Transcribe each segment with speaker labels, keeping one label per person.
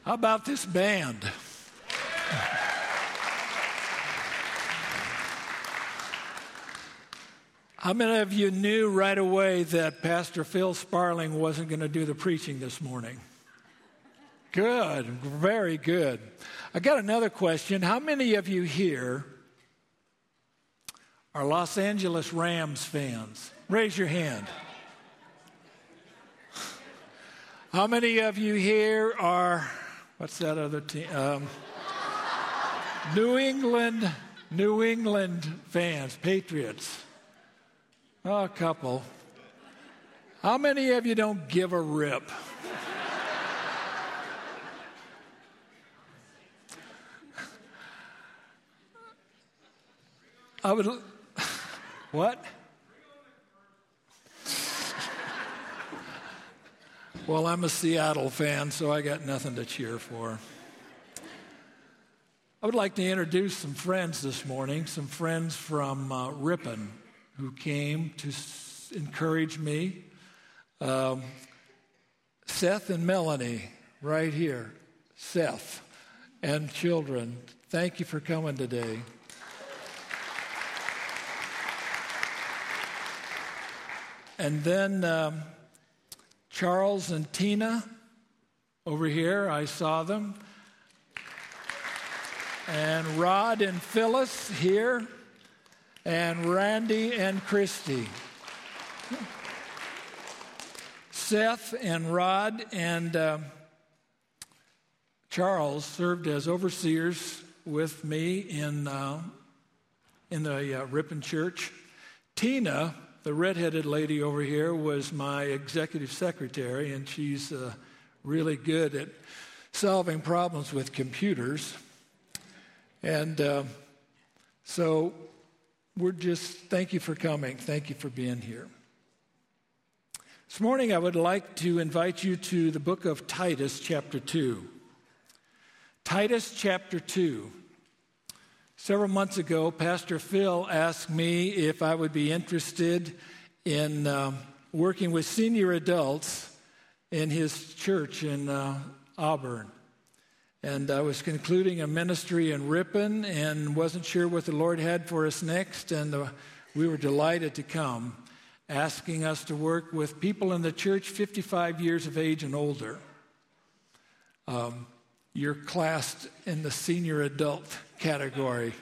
Speaker 1: How about this band? How many of you knew right away that Pastor Phil Sparling wasn't going to do the preaching this morning? Good, very good. I got another question. How many of you here are Los Angeles Rams fans? Raise your hand. How many of you here are, what's that other team? New England fans, Patriots. Oh, a couple. How many of you don't give a rip? What? Well, I'm a Seattle fan, so I got nothing to cheer for. I would like to introduce some friends this morning, some friends from Ripon who came to encourage me. Seth and Melanie, right here. Seth and children, thank you for coming today. And then Charles and Tina over here, I saw them. And Rod and Phyllis here. And Randy and Christy. Seth and Rod and Charles served as overseers with me in the Ripon Church. Tina, the redheaded lady over here, was my executive secretary, and she's really good at solving problems with computers. And so thank you for coming. Thank you for being here. This morning I would like to invite you to the book of Titus, chapter 2. Titus, chapter 2. Several months ago, Pastor Phil asked me if I would be interested in working with senior adults in his church in Auburn. And I was concluding a ministry in Ripon and wasn't sure what the Lord had for us next. And we were delighted to come, asking us to work with people in the church 55 years of age and older. You're classed in the senior adult category.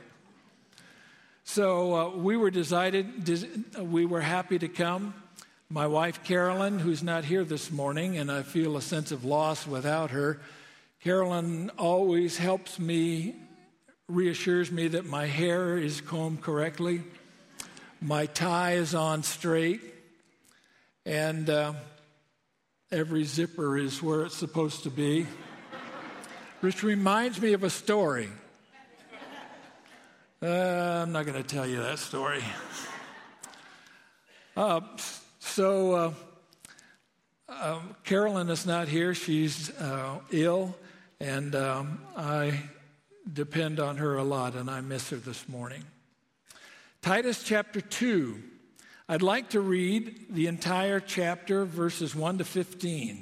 Speaker 1: So we were happy to come. My wife, Carolyn, who's not here this morning, and I feel a sense of loss without her. Carolyn always helps me, reassures me that my hair is combed correctly, my tie is on straight, and every zipper is where it's supposed to be, which reminds me of a story. I'm not going to tell you that story. Carolyn is not here. She's ill. And I depend on her a lot, and I miss her this morning. Titus chapter 2. I'd like to read the entire chapter, verses 1 to 15.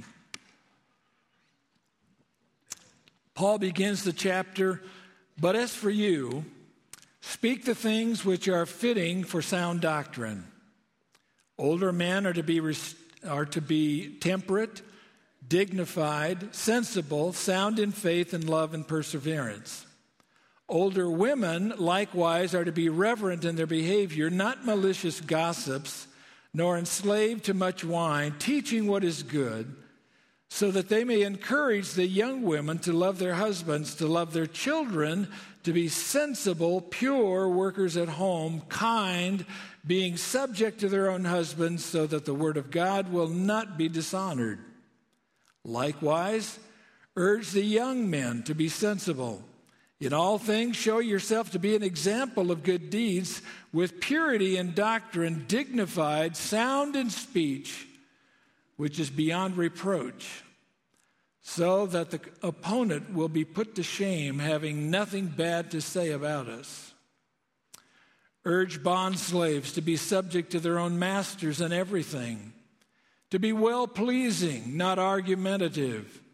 Speaker 1: Paul begins the chapter, "But as for you, speak the things which are fitting for sound doctrine. Older men are to be temperate, dignified, sensible, sound in faith and love and perseverance. Older women likewise are to be reverent in their behavior, not malicious gossips, nor enslaved to much wine, teaching what is good, so that they may encourage the young women to love their husbands, to love their children, to be sensible, pure, workers at home, kind, being subject to their own husbands, so that the word of God will not be dishonored. Likewise, urge the young men to be sensible. In all things, show yourself to be an example of good deeds, with purity in doctrine, dignified, sound in speech, which is beyond reproach, so that the opponent will be put to shame, having nothing bad to say about us. Urge bondslaves to be subject to their own masters in everything, to be well-pleasing, not argumentative,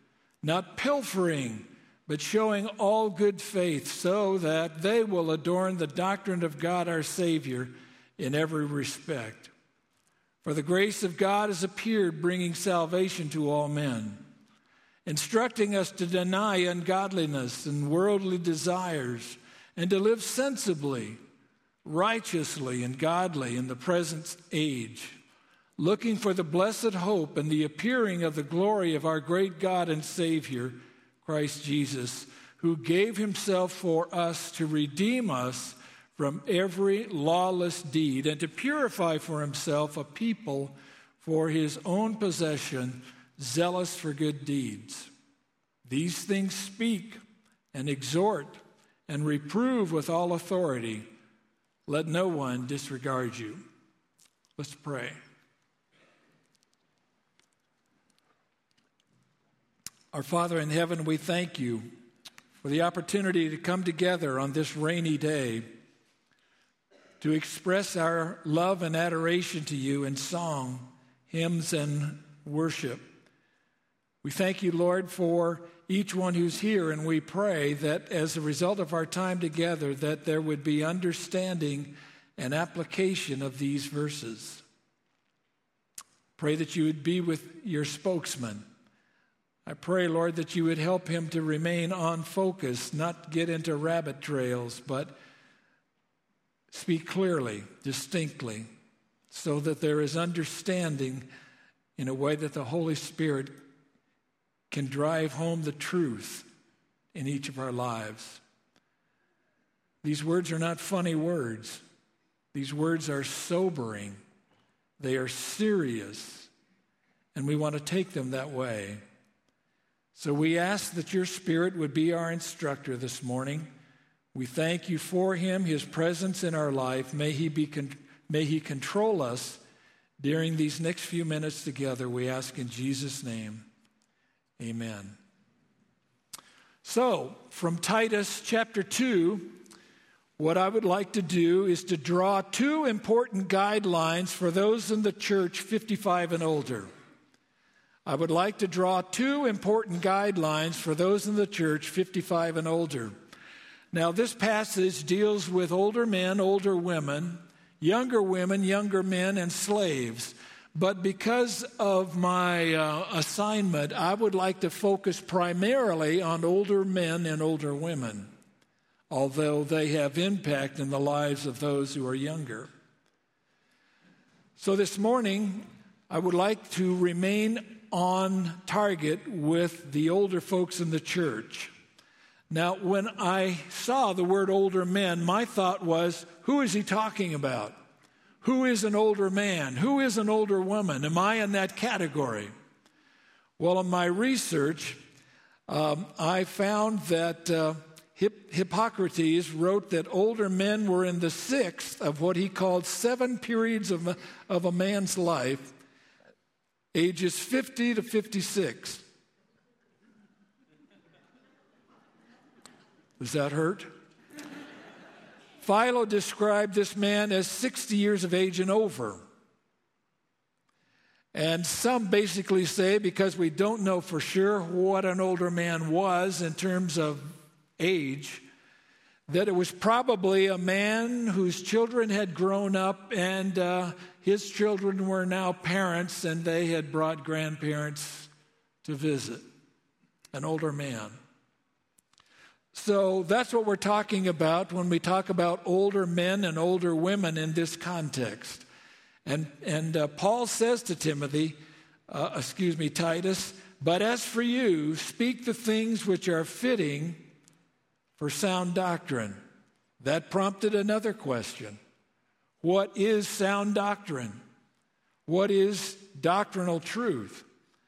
Speaker 1: not pilfering, but showing all good faith, so that they will adorn the doctrine of God our Savior in every respect. For the grace of God has appeared, bringing salvation to all men, instructing us to deny ungodliness and worldly desires, and to live sensibly, righteously, and godly in the present age, looking for the blessed hope and the appearing of the glory of our great God and Savior, Christ Jesus, who gave himself for us to redeem us from every lawless deed and to purify for himself a people for his own possession, zealous for good deeds. These things speak and exhort and reprove with all authority. Let no one disregard you. Let's pray. Our Father in heaven, we thank you for the opportunity to come together on this rainy day to express our love and adoration to you in song, hymns, and worship. We thank you, Lord, for each one who's here, and we pray that as a result of our time together, that there would be understanding and application of these verses. Pray that you would be with your spokesman. I pray, Lord, that you would help him to remain on focus, not get into rabbit trails, but speak clearly, distinctly, so that there is understanding in a way that the Holy Spirit can drive home the truth in each of our lives. These words are not funny words. These words are sobering. They are serious, and we want to take them that way. So we ask that your Spirit would be our instructor this morning. We thank you for him, his presence in our life. May he control us during these next few minutes together. We ask in Jesus' name. Amen. So, from Titus chapter 2, what I would like to do is to draw two important guidelines for those in the church 55 and older. I would like to draw two important guidelines for those in the church 55 and older. Now, this passage deals with older men, older women, younger men, and slaves. But because of my assignment, I would like to focus primarily on older men and older women, although they have impact in the lives of those who are younger. So this morning, I would like to remain on target with the older folks in the church. Now, when I saw the word older men, my thought was, who is he talking about? Who is an older man? Who is an older woman? Am I in that category? Well, in my research, I found that Hippocrates wrote that older men were in the sixth of what he called 7 periods of a man's life, ages 50 to 56. Does that hurt? Philo described this man as 60 years of age and over. And some basically say, because we don't know for sure what an older man was in terms of age, that it was probably a man whose children had grown up and his children were now parents and they had brought grandparents to visit. An older man. So that's what we're talking about when we talk about older men and older women in this context. And Paul says to Titus, but as for you, speak the things which are fitting for sound doctrine. That prompted another question. What is sound doctrine? What is doctrinal truth?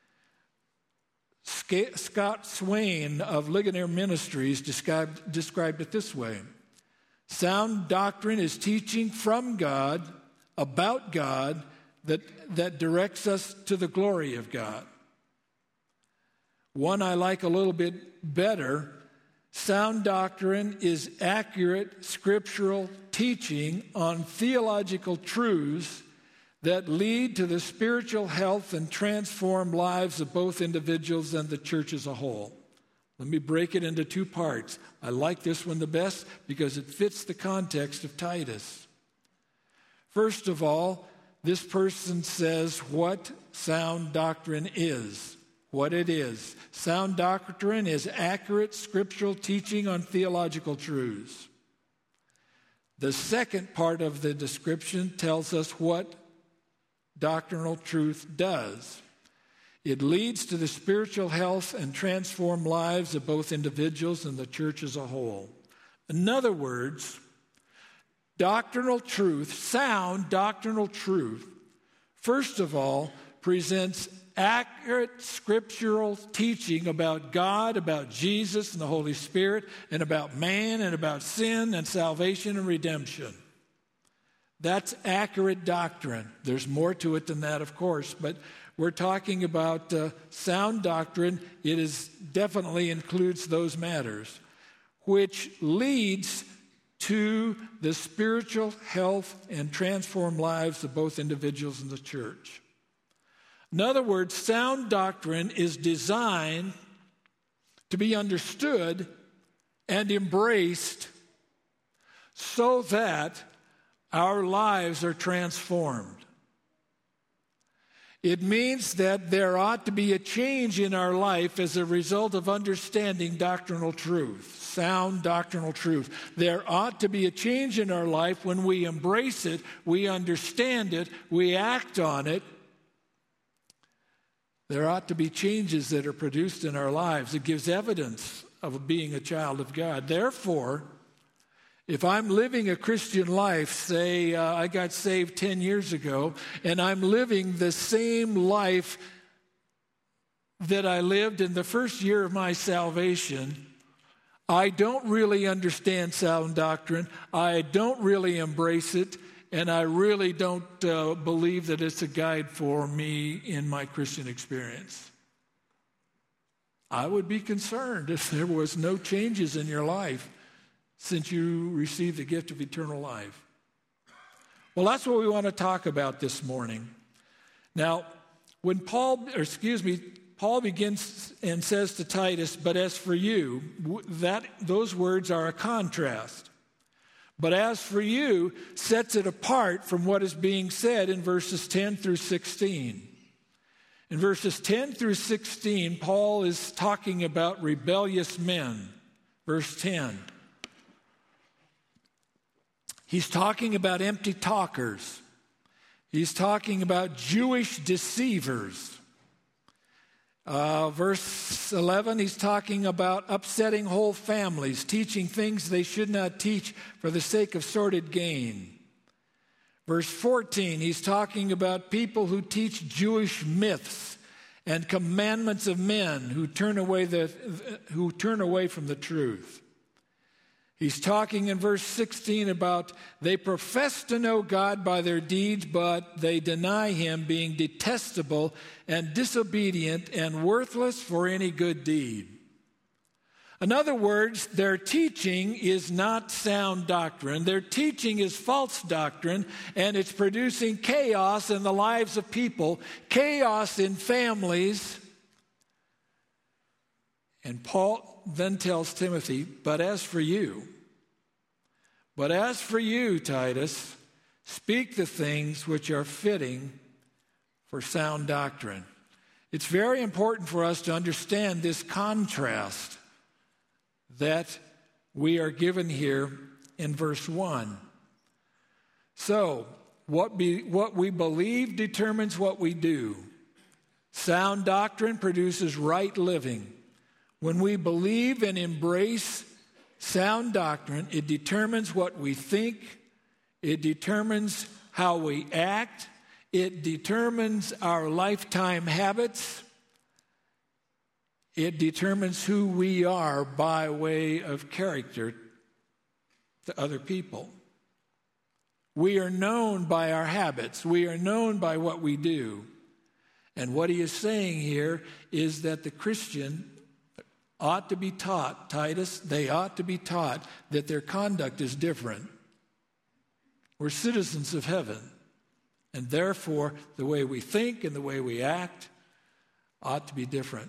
Speaker 1: Scott Swain of Ligonier Ministries described it this way. Sound doctrine is teaching from God, about God, that directs us to the glory of God. One I like a little bit better, sound doctrine is accurate scriptural teaching on theological truths that lead to the spiritual health and transform lives of both individuals and the church as a whole. Let me break it into two parts. I like this one the best because it fits the context of Titus. First of all, this person says what sound doctrine is, what it is. Sound doctrine is accurate scriptural teaching on theological truths. The second part of the description tells us what doctrinal truth does. It leads to the spiritual health and transformed lives of both individuals and the church as a whole. In other words, doctrinal truth, sound doctrinal truth, first of all, presents accurate scriptural teaching about God, about Jesus and the Holy Spirit, and about man, and about sin and salvation and redemption. That's accurate doctrine. There's more to it than that, of course, but we're talking about sound doctrine. It definitely includes those matters, which leads to the spiritual health and transformed lives of both individuals and the church. In other words, sound doctrine is designed to be understood and embraced so that our lives are transformed. It means that there ought to be a change in our life as a result of understanding doctrinal truth, sound doctrinal truth. There ought to be a change in our life when we embrace it, we understand it, we act on it. There ought to be changes that are produced in our lives. It gives evidence of being a child of God. Therefore, if I'm living a Christian life, say I got saved 10 years ago, and I'm living the same life that I lived in the first year of my salvation, I don't really understand sound doctrine. I don't really embrace it, and I really don't believe that it's a guide for me in my Christian experience. I would be concerned if there was no changes in your life since you received the gift of eternal life. Well, that's what we want to talk about this morning. Now, when Paul begins and says to Titus, "But as for you," those words are a contrast. "But as for you" sets it apart from what is being said in verses 10 through 16. In verses 10 through 16, Paul is talking about rebellious men. Verse 10. He's talking about empty talkers. He's talking about Jewish deceivers. Verse 11, he's talking about upsetting whole families, teaching things they should not teach for the sake of sordid gain. Verse 14, he's talking about people who teach Jewish myths and commandments of men who turn away from the truth. He's talking in verse 16 about they profess to know God by their deeds, but they deny him, being detestable and disobedient and worthless for any good deed. In other words, their teaching is not sound doctrine. Their teaching is false doctrine, and it's producing chaos in the lives of people, chaos in families. And Paul then tells Timothy, but as for you, Titus, speak the things which are fitting for sound doctrine. It's very important for us to understand this contrast that we are given here in verse 1. So, what we believe determines what we do. Sound doctrine produces right living. When we believe and embrace sound doctrine, it determines what we think, it determines how we act, it determines our lifetime habits, it determines who we are by way of character to other people. We are known by our habits. We are known by what we do. And what he is saying here is that the Christian ought to be taught, Titus, they ought to be taught that their conduct is different. We're citizens of heaven, And therefore, the way we think and the way we act ought to be different.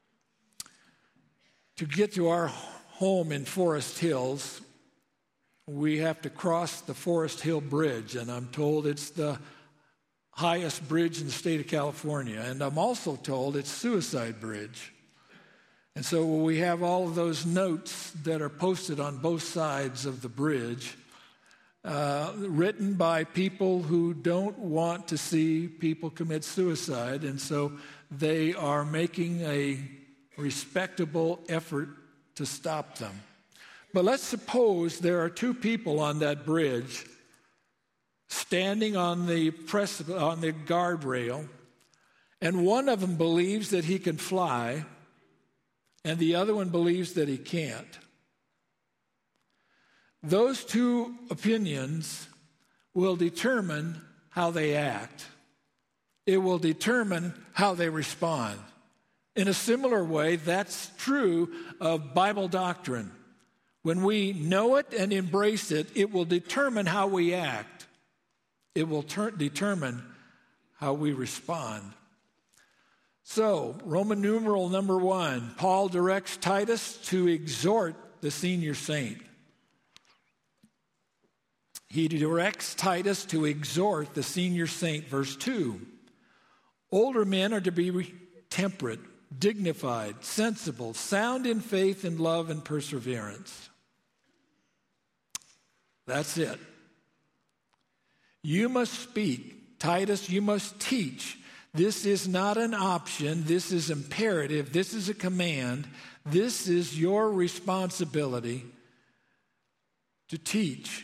Speaker 1: To get to our home in Forest Hills, we have to cross the Forest Hill Bridge, and I'm told it's the highest bridge in the state of California. And I'm also told it's Suicide Bridge. And so we have all of those notes that are posted on both sides of the bridge, written by people who don't want to see people commit suicide. And so they are making a respectable effort to stop them. But let's suppose there are two people on that bridge standing on the guardrail, and one of them believes that he can fly, and the other one believes that he can't. Those two opinions will determine how they act. It will determine how they respond. In a similar way, that's true of Bible doctrine. When we know it and embrace it, it will determine how we act. It will determine how we respond. So, Roman numeral number 1, Paul directs Titus to exhort the senior saint. He directs Titus to exhort the senior saint. Verse 2, older men are to be temperate, dignified, sensible, sound in faith and love and perseverance. That's it. You must speak. Titus, you must teach. This is not an option. This is imperative. This is a command. This is your responsibility to teach.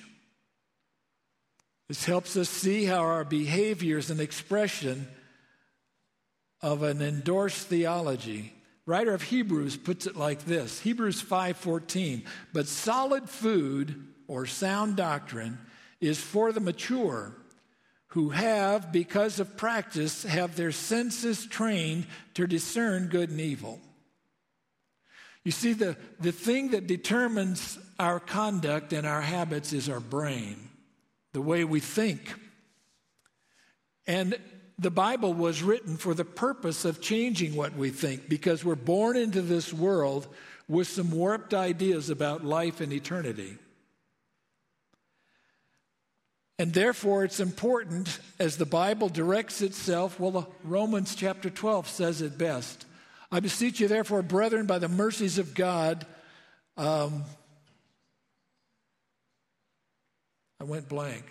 Speaker 1: This helps us see how our behavior is an expression of an endorsed theology. Writer of Hebrews puts it like this, Hebrews 5:14, but solid food or sound doctrine is for the mature, who have, because of practice, have their senses trained to discern good and evil. You see, the thing that determines our conduct and our habits is our brain, the way we think. And the Bible was written for the purpose of changing what we think, because we're born into this world with some warped ideas about life and eternity. And therefore, it's important, as the Bible directs itself, Romans chapter 12 says it best. I beseech you, therefore, brethren, by the mercies of God, I went blank.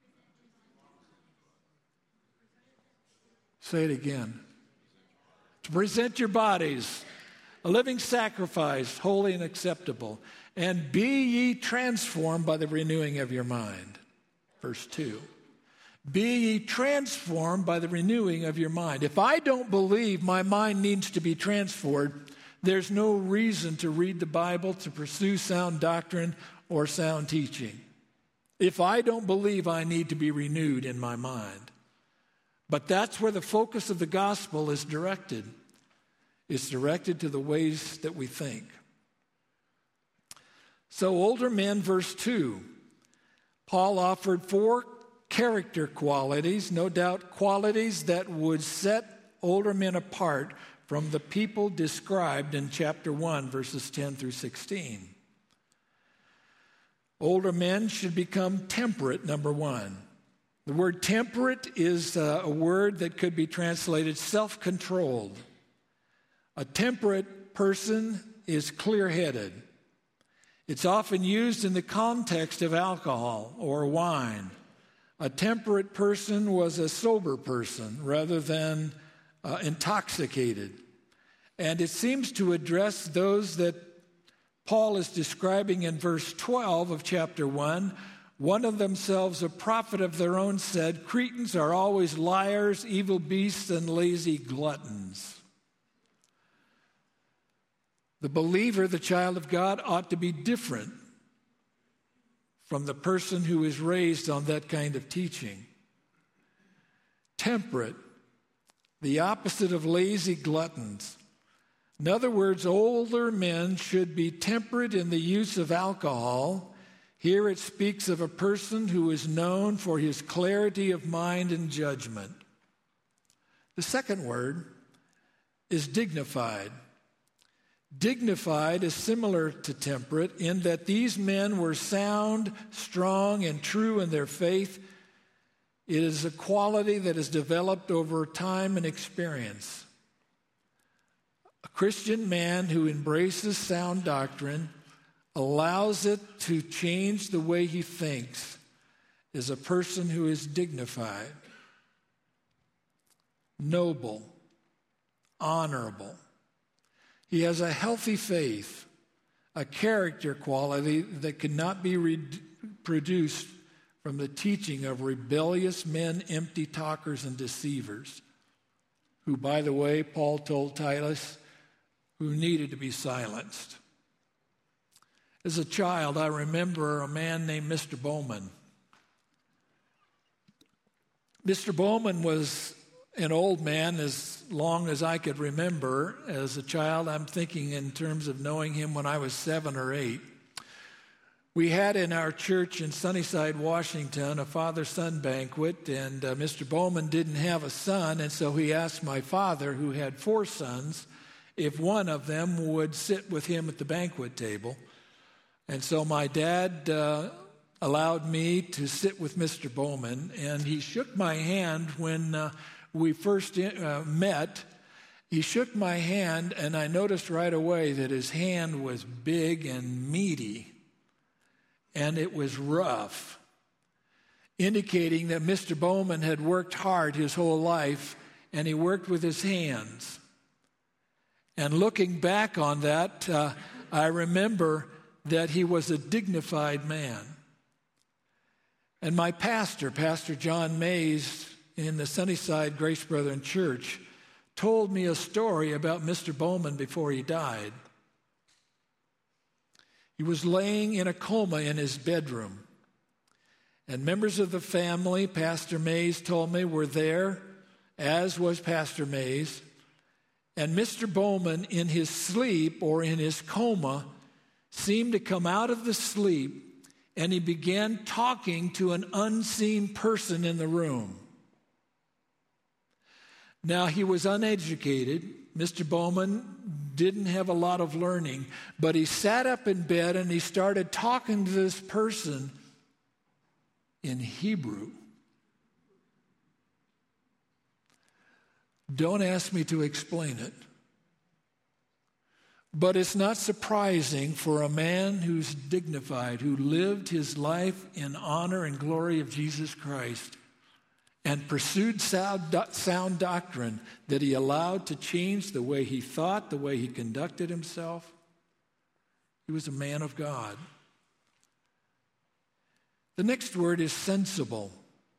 Speaker 1: Say it again. To present your bodies a living sacrifice, holy and acceptable, and be ye transformed by the renewing of your mind. Verse 2. Be ye transformed by the renewing of your mind. If I don't believe my mind needs to be transformed, there's no reason to read the Bible, to pursue sound doctrine or sound teaching. If I don't believe I need to be renewed in my mind. But that's where the focus of the gospel is directed. It's directed to the ways that we think. So older men, verse 2. Paul offered 4 character qualities, no doubt qualities that would set older men apart from the people described in chapter 1, verses 10 through 16. Older men should become temperate, number 1. The word temperate is a word that could be translated self-controlled. A temperate person is clear-headed. It's often used in the context of alcohol or wine. A temperate person was a sober person rather than intoxicated. And it seems to address those that Paul is describing in verse 12 of chapter 1. One of themselves, a prophet of their own, said, Cretans are always liars, evil beasts, and lazy gluttons. The believer, the child of God, ought to be different from the person who is raised on that kind of teaching. Temperate, the opposite of lazy gluttons. In other words, older men should be temperate in the use of alcohol, Here it speaks of a person who is known for his clarity of mind and judgment. The second word is dignified. Dignified is similar to temperate in that these men were sound, strong, and true in their faith. It is a quality that is developed over time and experience. A Christian man who embraces sound doctrine, allows it to change the way he thinks, is a person who is dignified, noble, honorable. He has a healthy faith, a character quality that cannot be produced from the teaching of rebellious men, empty talkers, and deceivers, who, by the way, Paul told Titus, who needed to be silenced. As a child, I remember a man named Mr. Bowman. Mr. Bowman was an old man as long as I could remember. As a child, I'm thinking in terms of knowing him when I was 7 or 8. We had in our church in Sunnyside, Washington, a father-son banquet, and Mr. Bowman didn't have a son, and so he asked my father, who had 4 sons, if one of them would sit with him at the banquet table. And so my dad allowed me to sit with Mr. Bowman, and he shook my hand when we first met. He shook my hand, and I noticed right away that his hand was big and meaty, and it was rough, indicating that Mr. Bowman had worked hard his whole life, and he worked with his hands. And looking back on that, I remember that he was a dignified man. And my pastor, Pastor John Mays, in the Sunnyside Grace Brethren Church, told me a story about Mr. Bowman before he died. He was laying in a coma in his bedroom. And members of the family, Pastor Mays told me, were there, as was Pastor Mays. And Mr. Bowman, in his sleep or in his coma, seemed to come out of the sleep, and he began talking to an unseen person in the room. Now, he was uneducated. Mr. Bowman didn't have a lot of learning, but he sat up in bed and he started talking to this person in Hebrew. Don't ask me to explain it. But it's not surprising for a man who's dignified, who lived his life in honor and glory of Jesus Christ and pursued sound doctrine, that he allowed to change the way he thought, the way he conducted himself. He was a man of God. The next word is sensible.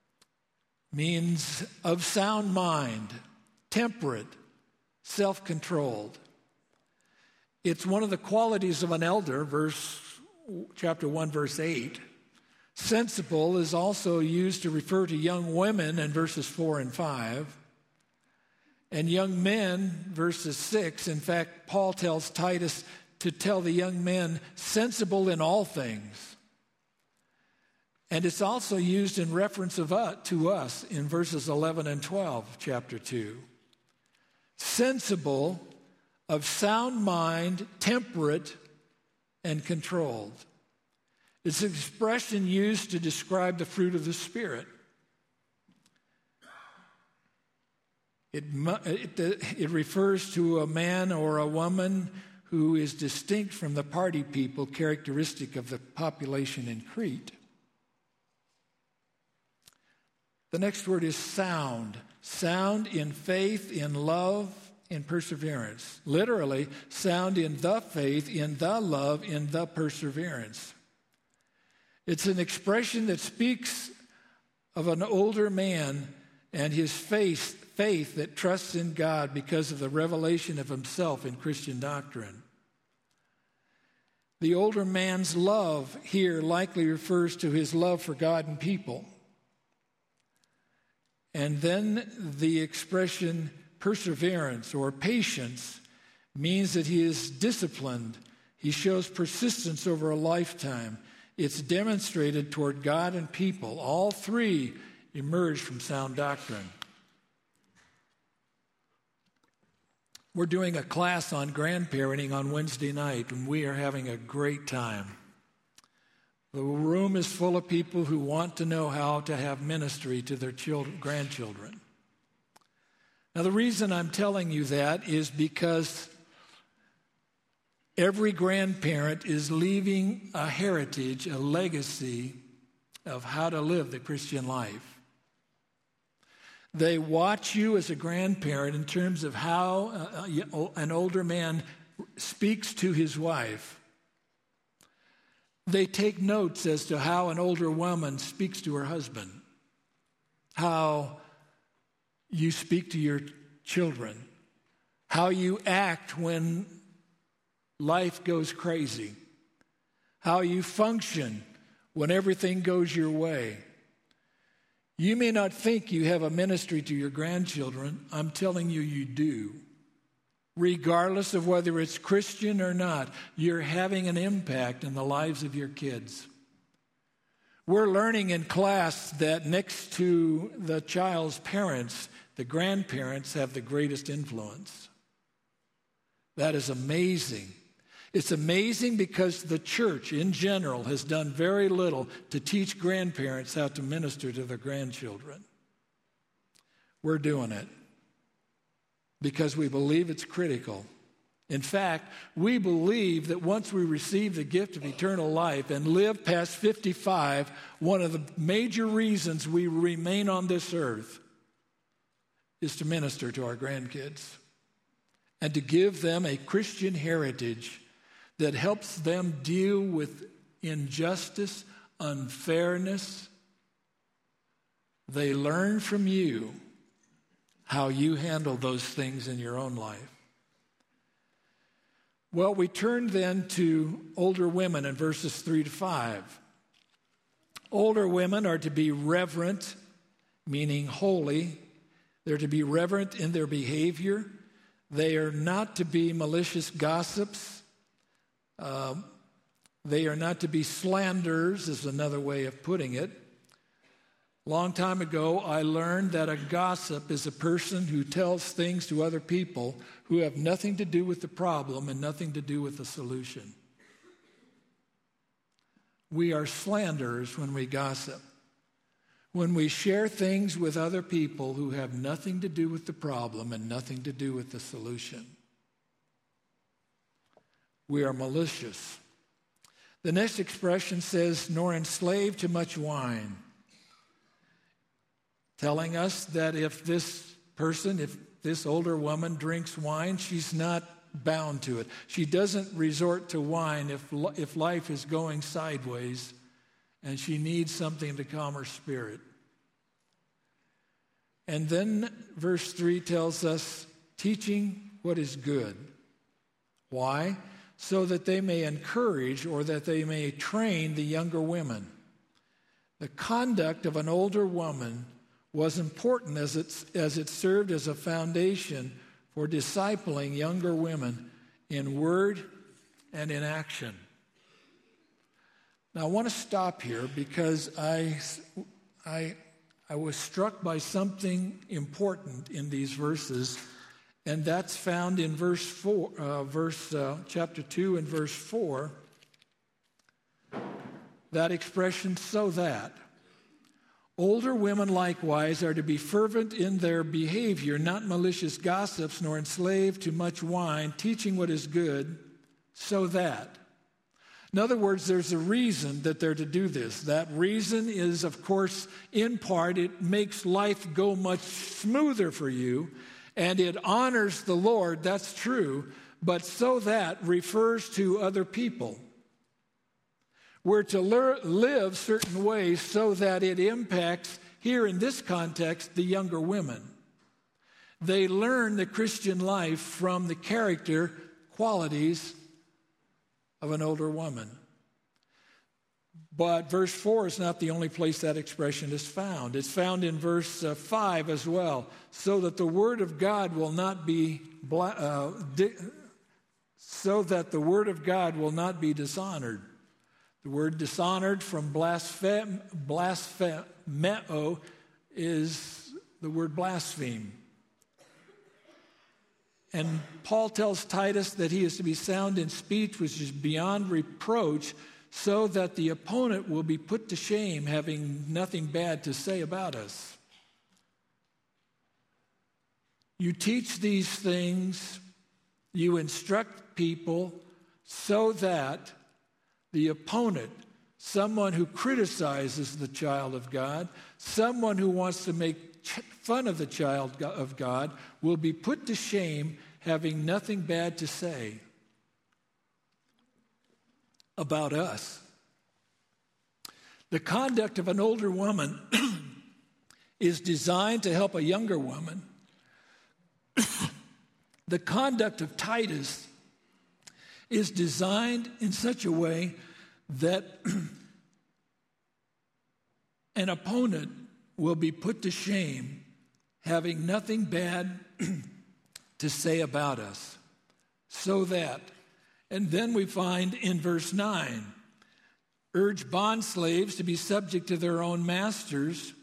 Speaker 1: Means of sound mind, temperate, self-controlled. It's one of the qualities of an elder, chapter 1, verse 8. Sensible is also used to refer to young women in verses 4 and 5. And young men, verses 6. In fact, Paul tells Titus to tell the young men, sensible in all things. And it's also used in reference to us in verses 11 and 12, chapter 2. Sensible, of sound mind, temperate, and controlled. It's an expression used to describe the fruit of the Spirit. It refers to a man or a woman who is distinct from the party people, characteristic of the population in Crete. The next word is sound. Sound in faith, in love, in perseverance. Literally, sound in the faith, in the love, in the perseverance. It's an expression that speaks of an older man and his faith that trusts in God because of the revelation of himself in Christian doctrine. The older man's love here likely refers to his love for God and people. And then the expression perseverance or patience means that he is disciplined. He shows persistence over a lifetime. It's demonstrated toward God and people. All three emerge from sound doctrine. We're doing a class on grandparenting on Wednesday night, and we are having a great time. The room is full of people who want to know how to have ministry to their grandchildren. Now, the reason I'm telling you that is because every grandparent is leaving a heritage, a legacy of how to live the Christian life. They watch you as a grandparent in terms of how an older man speaks to his wife. They take notes as to how an older woman speaks to her husband, how you speak to your children, how you act when life goes crazy, how you function when everything goes your way. You may not think you have a ministry to your grandchildren. I'm telling you, you do. Regardless of whether it's Christian or not, you're having an impact in the lives of your kids. We're learning in class that next to the child's parents, the grandparents have the greatest influence. That is amazing. It's amazing because the church in general has done very little to teach grandparents how to minister to their grandchildren. We're doing it because we believe it's critical. In fact, we believe that once we receive the gift of eternal life and live past 55, one of the major reasons we remain on this earth is to minister to our grandkids and to give them a Christian heritage that helps them deal with injustice, unfairness. They learn from you how you handle those things in your own life. Well, we turn then to older women in verses 3 to 5. Older women are to be reverent, meaning holy. They're to be reverent in their behavior. They are not to be malicious gossips. They are not to be slanderers, is another way of putting it. Long time ago, I learned that a gossip is a person who tells things to other people who have nothing to do with the problem and nothing to do with the solution. We are slanderers when we gossip. When we share things with other people who have nothing to do with the problem and nothing to do with the solution. We are malicious. The next expression says, nor enslaved to much wine, telling us that if this person, if this older woman drinks wine, she's not bound to it. She doesn't resort to wine if life is going sideways and she needs something to calm her spirit. And then verse 3 tells us, teaching what is good. Why? So that they may encourage or that they may train the younger women. The conduct of an older woman was important as it served as a foundation for discipling younger women in word and in action. Now I want to stop here because I was struck by something important in these verses. And that's found in chapter 2 and verse 4. That expression, so that. Older women likewise are to be fervent in their behavior, not malicious gossips, nor enslaved to much wine, teaching what is good, so that. In other words, there's a reason that they're to do this. That reason is, of course, in part, it makes life go much smoother for you. And it honors the Lord, that's true, but so that refers to other people. We're to live certain ways so that it impacts, here in this context, the younger women. They learn the Christian life from the character qualities of an older woman. But verse 4 is not the only place that expression is found. It's found in verse 5 as well. So that the word of God will not be dishonored. The word dishonored from blasphemo is the word blaspheme. And Paul tells Titus that he is to be sound in speech, which is beyond reproach, so that the opponent will be put to shame, having nothing bad to say about us. You teach these things, you instruct people so that the opponent, someone who criticizes the child of God, someone who wants to make fun of the child of God, will be put to shame, having nothing bad to say about us. The conduct of an older woman is designed to help a younger woman. The conduct of Titus is designed in such a way that an opponent will be put to shame, having nothing bad to say about us. So that, and then we find in verse 9, urge bondslaves to be subject to their own masters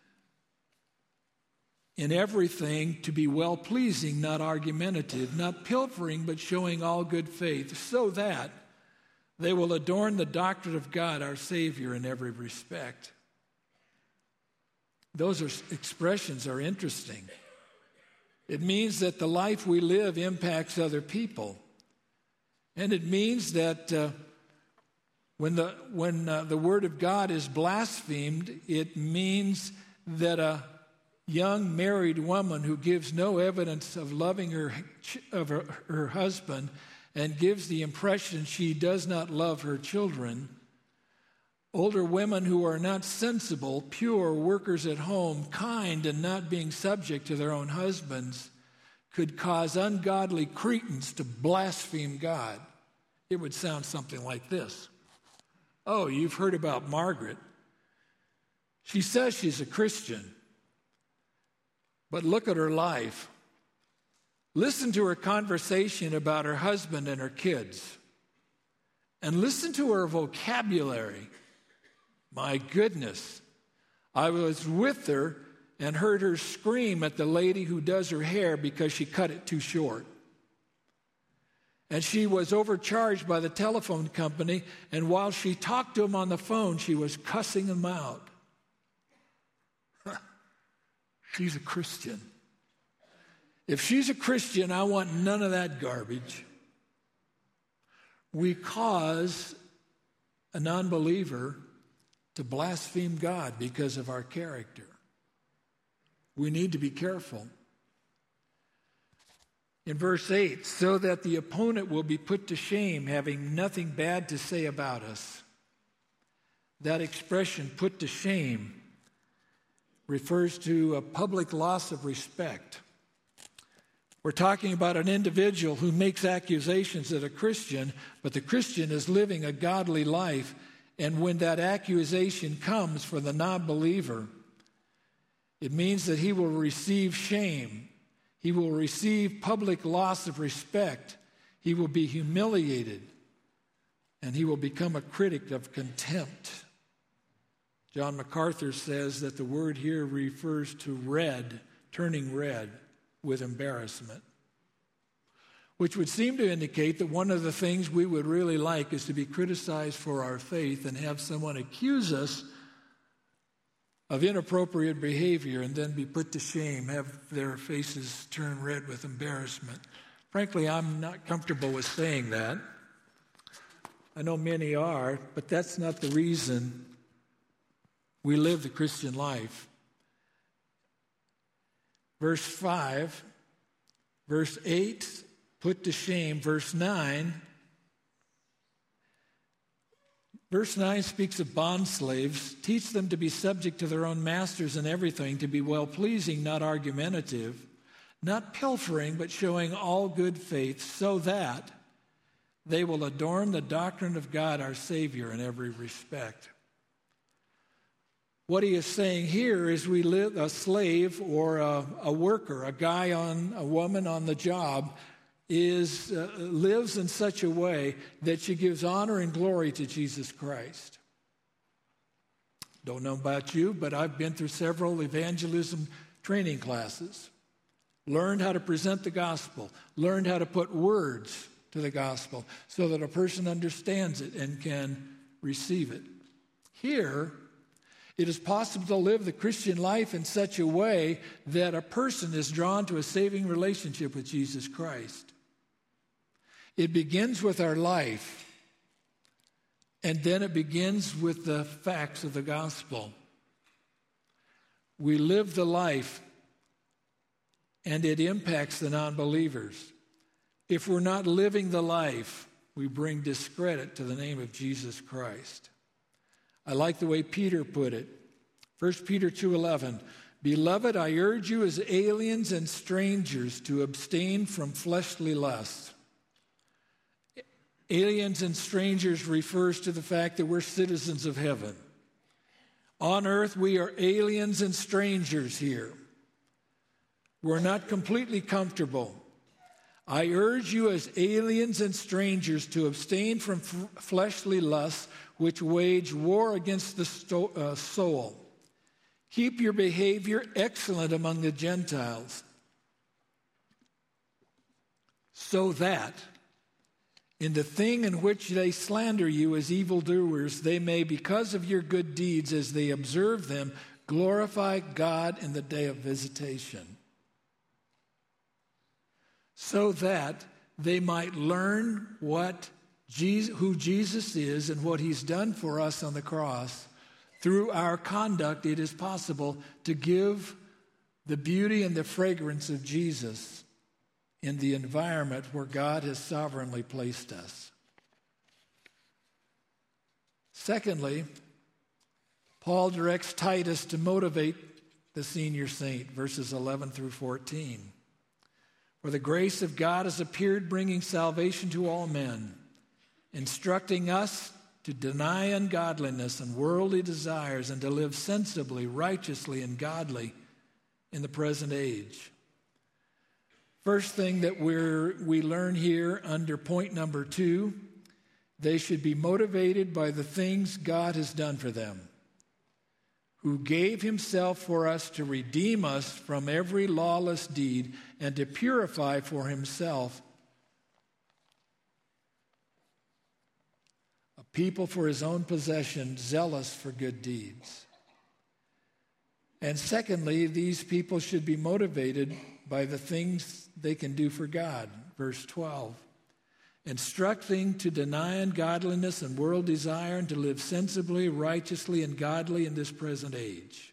Speaker 1: in everything, to be well-pleasing, not argumentative, not pilfering, but showing all good faith, so that they will adorn the doctrine of God, our Savior, in every respect. Those expressions are interesting. It means that the life we live impacts other people. And it means that when the Word of God is blasphemed, it means that a young married woman who gives no evidence of loving her husband and gives the impression she does not love her children, older women who are not sensible, pure, workers at home, kind, and not being subject to their own husbands, could cause ungodly cretins to blaspheme God. It would sound something like this. Oh, you've heard about Margaret. She says she's a Christian. But look at her life. Listen to her conversation about her husband and her kids. And listen to her vocabulary. My goodness. I was with her and heard her scream at the lady who does her hair because she cut it too short. And she was overcharged by the telephone company, and while she talked to him on the phone, she was cussing him out. She's a Christian. If she's a Christian, I want none of that garbage. We cause a non-believer to blaspheme God because of our character. We need to be careful. In verse 8, so that the opponent will be put to shame, having nothing bad to say about us. That expression, put to shame, refers to a public loss of respect. We're talking about an individual who makes accusations at a Christian, but the Christian is living a godly life, and when that accusation comes for the non-believer, it means that he will receive shame. He will receive public loss of respect. He will be humiliated, and he will become a critic of contempt. John MacArthur says that the word here refers to red, turning red with embarrassment, which would seem to indicate that one of the things we would really like is to be criticized for our faith and have someone accuse us of inappropriate behavior and then be put to shame, have their faces turn red with embarrassment. Frankly, I'm not comfortable with saying that. I know many are, but that's not the reason we live the Christian life. Verse 5, verse 8, put to shame. Verse 9, Verse 9 speaks of bondslaves. Teach them to be subject to their own masters in everything, to be well-pleasing, not argumentative, not pilfering, but showing all good faith, so that they will adorn the doctrine of God, our Savior, in every respect. What he is saying here is we live a slave or a worker, a guy on a woman on the job, lives in such a way that she gives honor and glory to Jesus Christ. Don't know about you, but I've been through several evangelism training classes, learned how to present the gospel, learned how to put words to the gospel so that a person understands it and can receive it. Here, it is possible to live the Christian life in such a way that a person is drawn to a saving relationship with Jesus Christ. It begins with our life, and then it begins with the facts of the gospel. We live the life, and it impacts the non-believers. If we're not living the life, we bring discredit to the name of Jesus Christ. I like the way Peter put it. 1 Peter 2:11, "Beloved, I urge you as aliens and strangers to abstain from fleshly lusts." Aliens and strangers refers to the fact that we're citizens of heaven. On earth, we are aliens and strangers here. We're not completely comfortable. I urge you as aliens and strangers to abstain from fleshly lusts which wage war against the soul. Keep your behavior excellent among the Gentiles, so that in the thing in which they slander you as evildoers, they may, because of your good deeds as they observe them, glorify God in the day of visitation. So that they might learn who Jesus is and what he's done for us on the cross. Through our conduct, it is possible to give the beauty and the fragrance of Jesus in the environment where God has sovereignly placed us. Secondly, Paul directs Titus to motivate the senior saint, verses 11 through 14. "For the grace of God has appeared, bringing salvation to all men, instructing us to deny ungodliness and worldly desires and to live sensibly, righteously, and godly in the present age." First thing that we learn here under point number 2, they should be motivated by the things God has done for them, who gave himself for us to redeem us from every lawless deed and to purify for himself a people for his own possession, zealous for good deeds. And secondly, these people should be motivated by the things they can do for God. Verse 12, "Instructing to deny ungodliness and world desire and to live sensibly, righteously, and godly in this present age."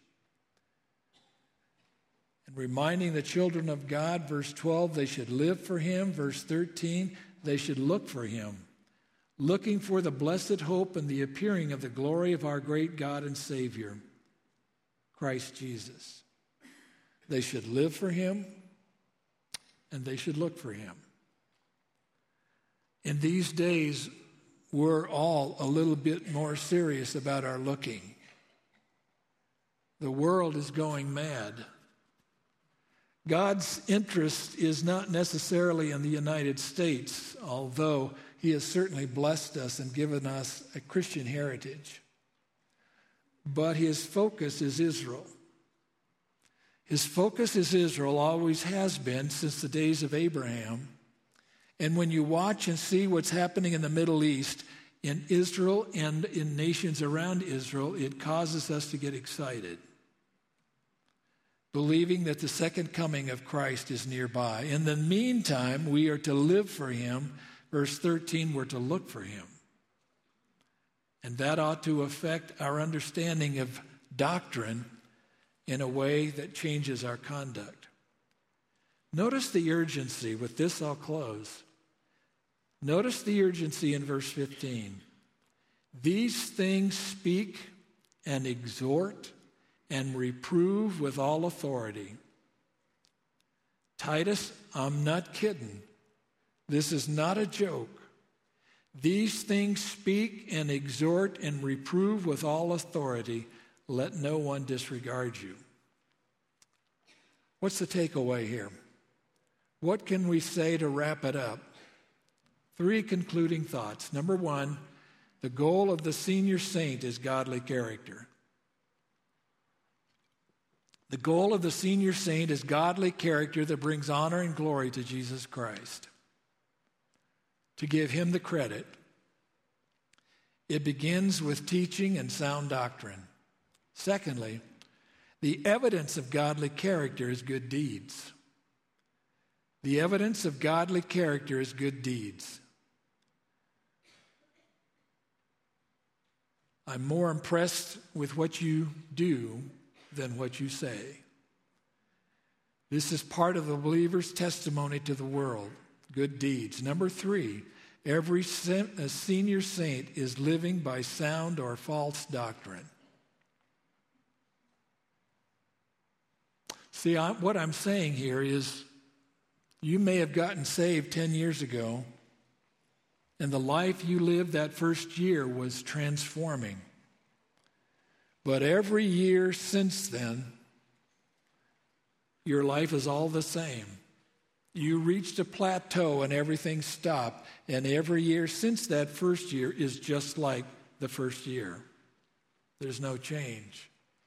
Speaker 1: And reminding the children of God, verse 12, they should live for him. Verse 13, they should look for him, looking for the blessed hope and the appearing of the glory of our great God and Savior, Christ Jesus. They should live for him, and they should look for him. In these days, we're all a little bit more serious about our looking. The world is going mad. God's interest is not necessarily in the United States, although he has certainly blessed us and given us a Christian heritage. But his focus is Israel. His focus is Israel, always has been since the days of Abraham. And when you watch and see what's happening in the Middle East, in Israel and in nations around Israel, it causes us to get excited, believing that the second coming of Christ is nearby. In the meantime, we are to live for him. Verse 13, we're to look for him. And that ought to affect our understanding of doctrine in a way that changes our conduct. Notice the urgency. With this, I'll close. Notice the urgency in verse 15. "These things speak and exhort and reprove with all authority." Titus, I'm not kidding. This is not a joke. "These things speak and exhort and reprove with all authority. Let no one disregard you." What's the takeaway here? what can we say to wrap it up? 3 concluding thoughts. Number 1, the goal of the senior saint is godly character. The goal of the senior saint is godly character that brings honor and glory to Jesus Christ. To give him the credit, it begins with teaching and sound doctrine. Secondly, the evidence of godly character is good deeds. The evidence of godly character is good deeds. I'm more impressed with what you do than what you say. This is part of the believer's testimony to the world. Good deeds. Number 3, every senior saint is living by sound or false doctrine. See, what I'm saying here is you may have gotten saved 10 years ago, and the life you lived that first year was transforming. But every year since then, your life is all the same. You reached a plateau and everything stopped, and every year since that first year is just like the first year. There's no change.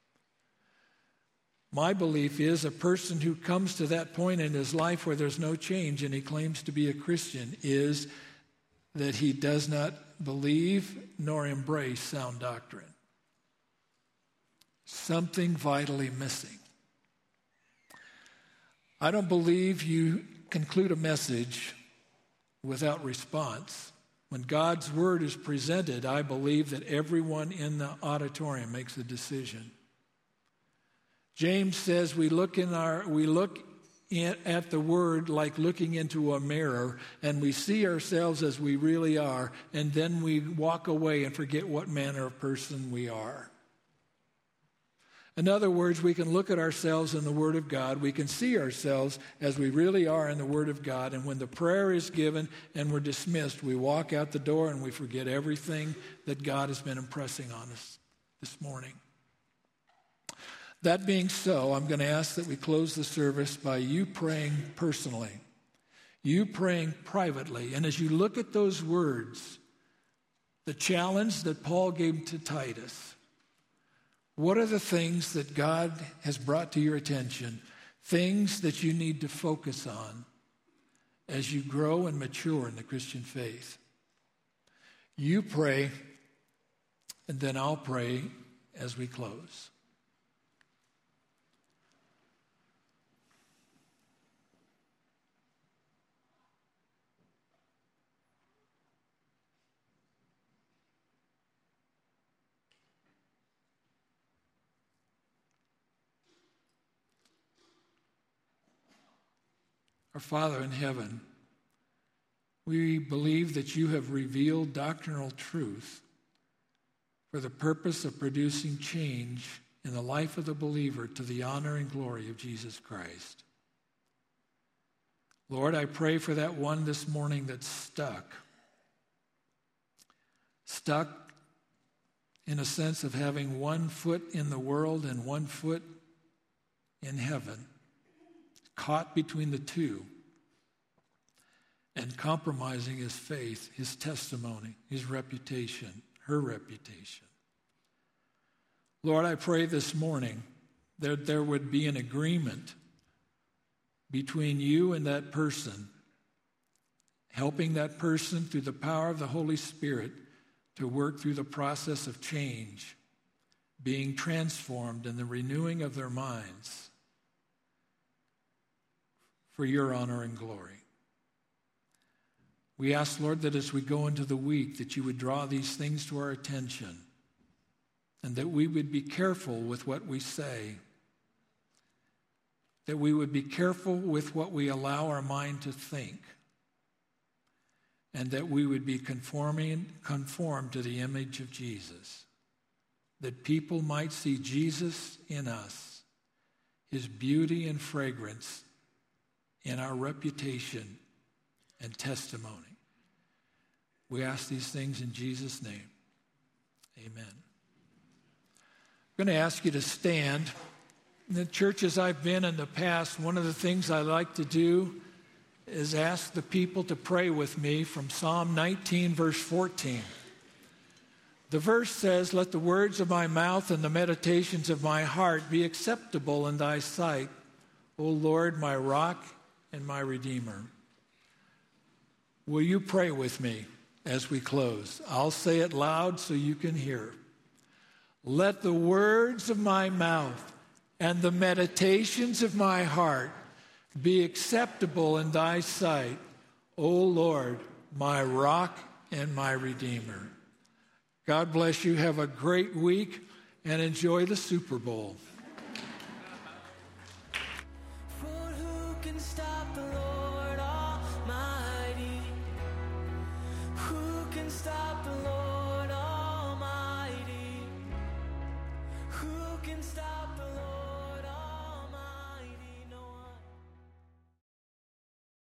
Speaker 1: My belief is a person who comes to that point in his life where there's no change and he claims to be a Christian is that he does not believe nor embrace sound doctrine. Something vitally missing. I don't believe you conclude a message without response. When God's word is presented, I believe that everyone in the auditorium makes a decision. James says we look at the word like looking into a mirror, and we see ourselves as we really are, and then we walk away and forget what manner of person we are. In other words, we can look at ourselves in the Word of God. We can see ourselves as we really are in the Word of God. And when the prayer is given and we're dismissed, we walk out the door and we forget everything that God has been impressing on us this morning. That being so, I'm going to ask that we close the service by you praying personally, you praying privately. And as you look at those words, the challenge that Paul gave to Titus, what are the things that God has brought to your attention, things that you need to focus on as you grow and mature in the Christian faith? You pray, and then I'll pray as we close. Our Father in heaven, we believe that you have revealed doctrinal truth for the purpose of producing change in the life of the believer to the honor and glory of Jesus Christ. Lord, I pray for that one this morning that's stuck in a sense of having 1 foot in the world and 1 foot in heaven, caught between the two and compromising his faith, his testimony, his reputation, her reputation. Lord, I pray this morning that there would be an agreement between you and that person, helping that person through the power of the Holy Spirit to work through the process of change, being transformed in the renewing of their minds for your honor and glory. We ask, Lord, that as we go into the week, that you would draw these things to our attention and that we would be careful with what we say, that we would be careful with what we allow our mind to think, and that we would be conformed to the image of Jesus, that people might see Jesus in us, his beauty and fragrance in our reputation and testimony. We ask these things in Jesus' name. Amen. I'm going to ask you to stand. In the churches I've been in the past, one of the things I like to do is ask the people to pray with me from Psalm 19, verse 14. The verse says, "Let the words of my mouth and the meditations of my heart be acceptable in thy sight, O Lord, my rock and my redeemer." Will you pray with me as we close? I'll say it loud so you can hear. Let the words of my mouth and the meditations of my heart be acceptable in thy sight, O Lord, my rock and my redeemer. God bless you. Have a great week and enjoy the Super Bowl.